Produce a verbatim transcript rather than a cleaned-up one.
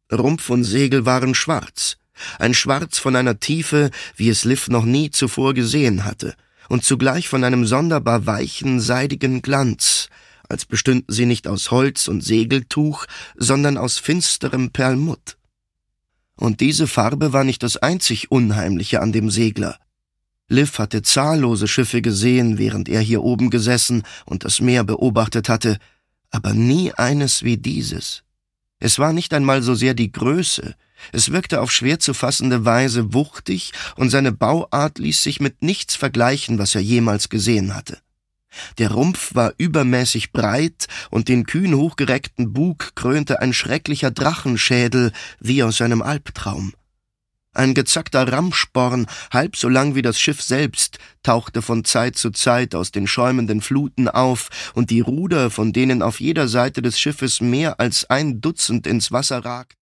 Rumpf und Segel waren schwarz, ein Schwarz von einer Tiefe, wie es Liv noch nie zuvor gesehen hatte, und zugleich von einem sonderbar weichen, seidigen Glanz, als bestünden sie nicht aus Holz und Segeltuch, sondern aus finsterem Perlmutt. Und diese Farbe war nicht das einzig Unheimliche an dem Segler. Liv hatte zahllose Schiffe gesehen, während er hier oben gesessen und das Meer beobachtet hatte, aber nie eines wie dieses. Es war nicht einmal so sehr die Größe, es wirkte auf schwer zu fassende Weise wuchtig, und seine Bauart ließ sich mit nichts vergleichen, was er jemals gesehen hatte. Der Rumpf war übermäßig breit, und den kühn hochgereckten Bug krönte ein schrecklicher Drachenschädel wie aus einem Albtraum. Ein gezackter Rammsporn, halb so lang wie das Schiff selbst, tauchte von Zeit zu Zeit aus den schäumenden Fluten auf, und die Ruder, von denen auf jeder Seite des Schiffes mehr als ein Dutzend ins Wasser ragten,